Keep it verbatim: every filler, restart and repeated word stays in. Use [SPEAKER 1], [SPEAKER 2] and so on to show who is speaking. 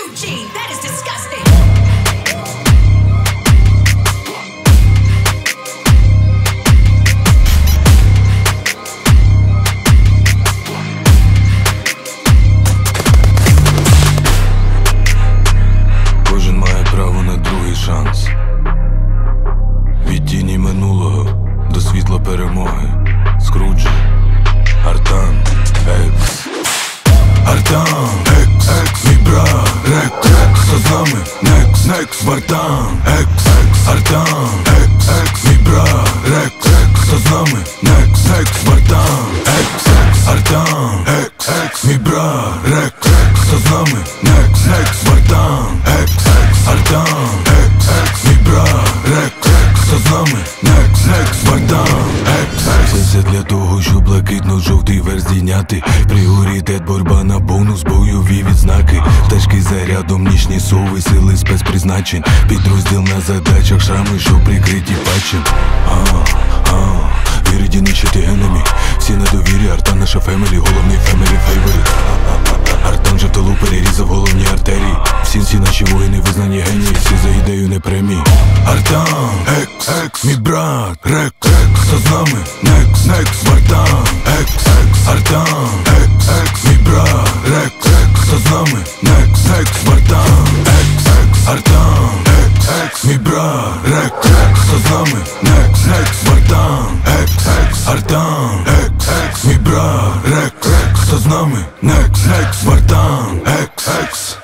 [SPEAKER 1] Eugene, that is disgusting.
[SPEAKER 2] Кожен має право на другий шанс. Від тіні минулого до світла перемоги. Скруджі, Артан, Екс. Артан, Екс, Екс, мій брат, Рекс, Екс, хто з нами? Некс, Некс, Вартан, Екс, Екс, Артан, Екс, Екс, мій брат, Рекс, Екс, хто з нами? Некс, Некс, Вартан, Екс, Екс, Артан, Екс, Екс, мій брат, Рекс, Екс, хто з нами? Некс, Некс, Вартан, Екс, Екс, Артан, Екс, Екс, мій брат, Рекс, Екс, хто з нами? Некс, Некс, Вартан, Екс, Екс. Це для того, щоб блакитно-жовтий верх здійняти. Пріоритет боротьба на бонус, бойові відзнаки. Тачки зарядом, нічні сови, сили спецпризначень. Підрозділ на задачах, шрами, що прикриті патчем. А, а, вірить нічити енемі. Всі на довірі, Артан наша фемелі, головний фемелі фейворит. Артан же в тилу перерізав головні артерії. Всі всі наші воїни визнані генії, всі за ідею не премії. Артан, Екс, Екс, мій брат, Рекс, Екс, хто з нами? Некс, Некс, Вартан, Екс, Екс, Артан, Екс, Екс, мій брат, Рекс, Екс, хто з нами? Некс, Некс, Вартан, Екс, Екс, Артан, Екс, Екс, мій брат, Рекс, Екс, хто з нами? Некс, Некс, Вартан, Екс, Екс, Артан, Екс, Екс, мій брат, Рекс, Екс, хто з нами? Некс, Некс, Вартан, Екс, Екс.